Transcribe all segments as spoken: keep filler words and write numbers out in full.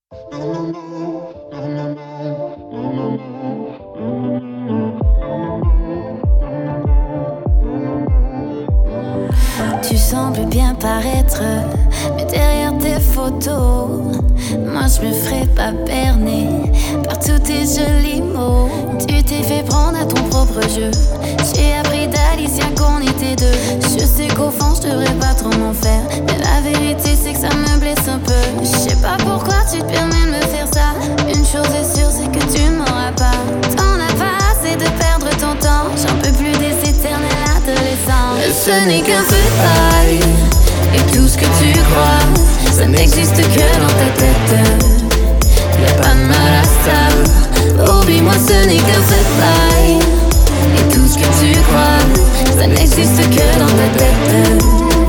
Tu sembles bien paraître, mais derrière tes photos, moi je me ferai pas berner par tous tes jolis mots. Tu t'es fait prendre à ton propre jeu. J'ai appris d'Alicia qu'on était deux. Je sais qu'au fond je devrais pas trop m'en faire, mais la vérité c'est que ça me blesse un peu. Je sais pas pourquoi tu te permets de me faire ça. Une chose est sûre, c'est que tu m'auras pas. T'en as pas assez de perdre ton temps. J'en peux plus des éternels adolescents. Ce n'est qu'un feu de paille, et tout ce que tu crois, ça n'existe que dans ta tête. Y'a pas de mal à ça. Oublie-moi, ce n'est qu'un feu de paille, et tout ce que tu crois, ça n'existe que dans ta tête.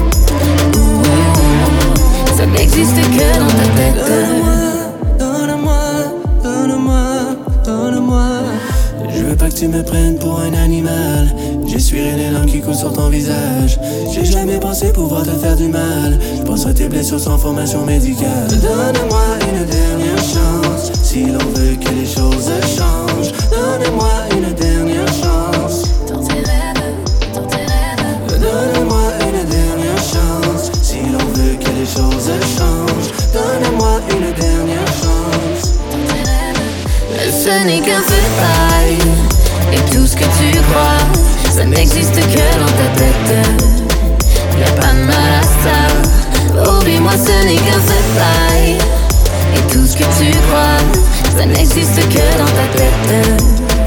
Ouh, ça n'existe que dans ta tête. Donne-moi, donne-moi, donne-moi. Je veux pas que tu me prennes pour un animal. J'essuierai les larmes qui coulent sur ton visage. J'ai jamais pensé pouvoir te faire du mal. Je pense à tes blessures sans formation médicale. Donne-moi une dernière chance, si l'on veut que les choses changent. Donne-moi une dernière chance. Dans tes rêves, dans tes rêves. Donne-moi une dernière chance, si l'on veut que les choses changent. Donne-moi une dernière chance. Dans tes rêves. Ce n'est qu'un feu de paille, et tout ce que tu crois, ça n'existe que dans ta tête. Y'a pas de mal à ça. Oublie-moi, ce n'est qu'un feu de paille, et tout ce que tu crois, ça n'existe que dans ta tête.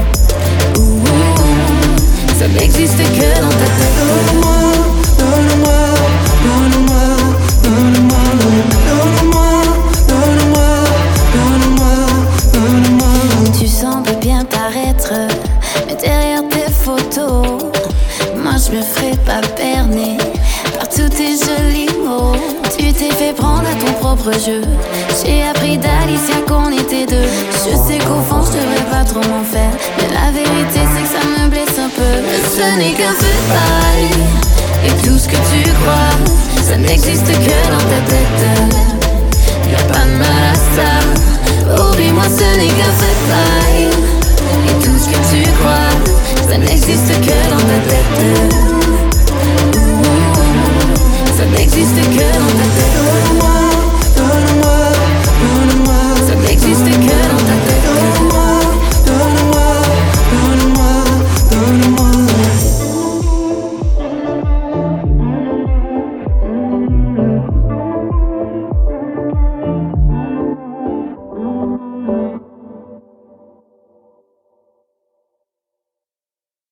Ouh, ça n'existe que dans ta tête. Donne-moi, donne-moi, donne-moi, donne-moi, donne-moi, donne-moi, donne-moi, donne-moi. Tu sembles bien paraître, mais derrière tes photos, moi je me ferai pas berner par tous tes jolis mots. Tu t'es fait prendre à ton propre jeu. J'ai appris d'Alicia qu'on était deux. Je sais qu'au fond je devrais pas trop m'en faire, mais la vérité c'est que ça me blesse un peu. Ce n'est qu'un feu de paille, et tout ce que tu crois, ça n'existe que dans ta tête. Y'a pas de mal